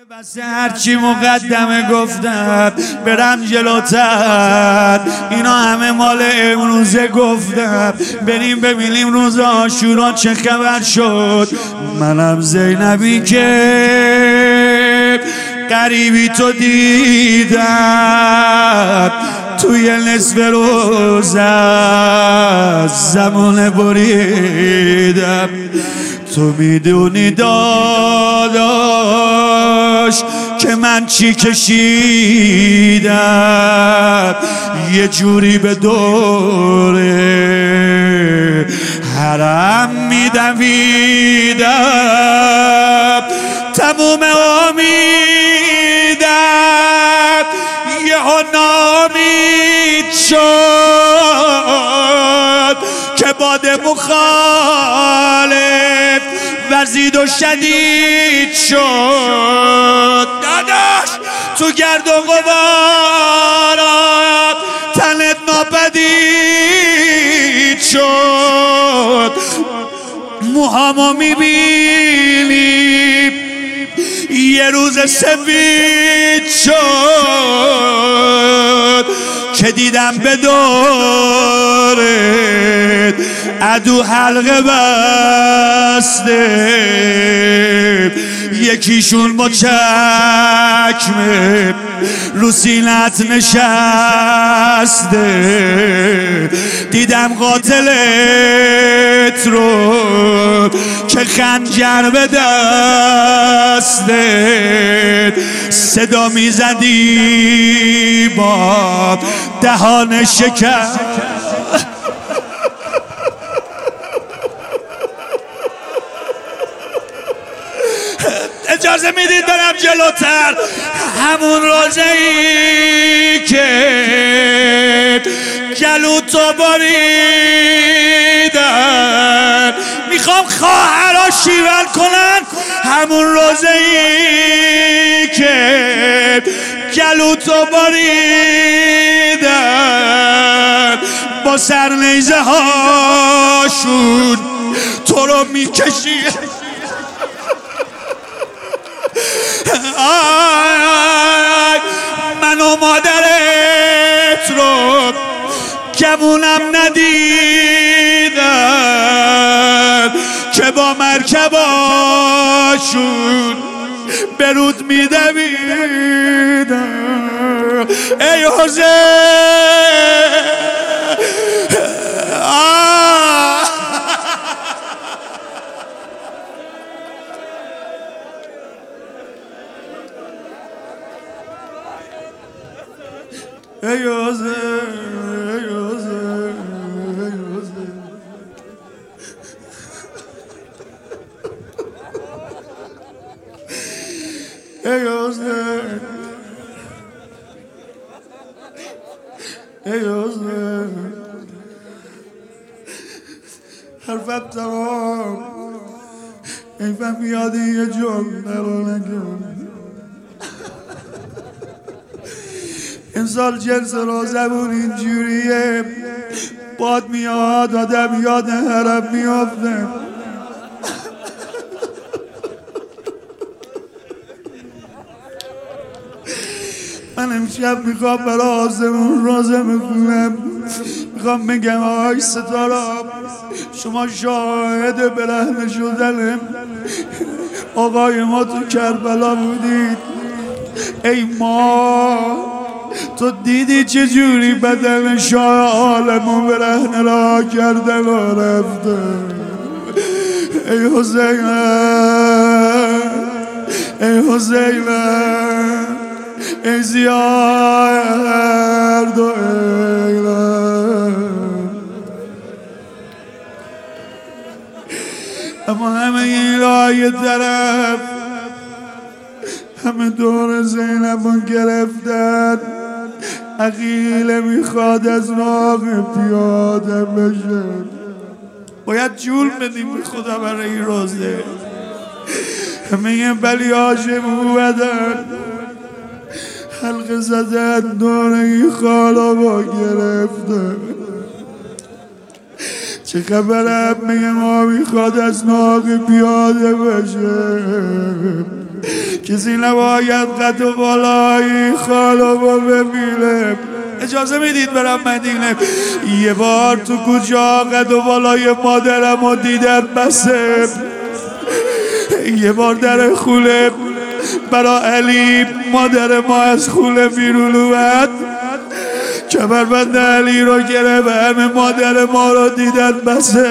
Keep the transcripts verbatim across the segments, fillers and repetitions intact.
بس هرچی مقدمه گفتم برم جلوتر، اینا همه مال امروزه گفتم. بریم ببینیم روز عاشورا چه خبر شد. منم زینبی که قریبی تو دیدم، توی نصف روز از زمان بریدم. تو میدونی داداش که من چی کشیدم، یه جوری به دوره حرم میدویدم. تموم امیدم یه نامید شد که باد مخالف وزید و شدید شد. داداش تو گرد و غبارات تنت ناپدید شد. موهامو میبینی یه روز سفید شد که دیدم به دورت عدو حلقه بسته. یکیشون با چکمه رو سینت نشسته. دیدم قاتلت رو که خنجر به دسته. صدا میزدی با دهان شکر. اجازه میدید برم جلوتر. همون روزه‌ای که گلو تو بریدن میخوام خواهرها شیون کنن. همون روزه‌ای که گلو تو بریدن با سرنیزه هاشون تو رو میکشی. آی من و مادرت رو گمونم ندیدن که با مرکباشون برود میدویدن. ای حسین ای حسین ای حسین ای حسین ای حسین حرفت تمام. حیفم یادی یه جمله رو نگم. امسال جنس روزمون اینجوریه، باد میاد آدم یاد حرم میافته. من امشب میخوام برای آسمون روزه میخونم. میخوام بگم آی ستاره شما شاهد برهنه شدن آقای ما تو کربلا بودید. ای ما تو دیدی چجوری بدن شاه عالمو برهنه را کردن و رفته. ای حسین ای حسین ای زیاد و اما همه این رای طرف همه دور زینبون گرفتن. عقیله میخواد از ناق پیاده بشه. باید جول بدیم به خدا برای این روزه. همه این بلیاشه بودن حلقه زدن دور این خالا با گرفتن. چه خبرم میگه ما میخواد از ناق پیاده بشه. کسی نباید قد و بالای خالمو ببینه. اجازه میدید برم مدینه؟ یه بار تو کجا قد و بالای مادرمو دیدم بسه. یه بار در خوله برا علی مادر ما از خوله بیرون اومد، کمربند علی رو گرفت، همه مادر ما رو دیدن بسه،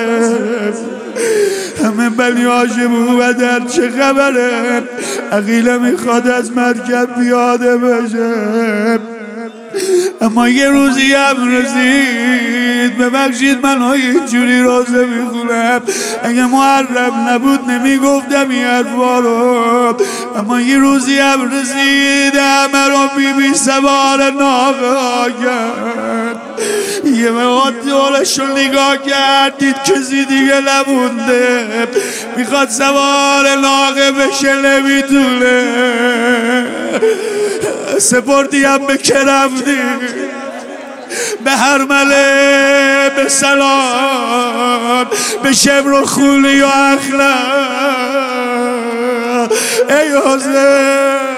همه بنی هاشم اومدن چه خبره؟ عقیله میخواد از مرکب پیاده بشه. اما یه روزی هم رسید، ببخشید من ها یه جوری روزه میخونم، اگه محرم نبود نمیگفتم این حرفا رو. اما یه روزی هم رسید، همه رو بی بی سوار ناقه کرد. یه مقاد دولش رو نگاه کرد، دید کسی دیگه نمونده، میخواد سوار ناقه بشه نمیتونه. سپردی هم به کرفتی، به هرمله، به سلام، به شبر و خولی و اخلاق. ای حسین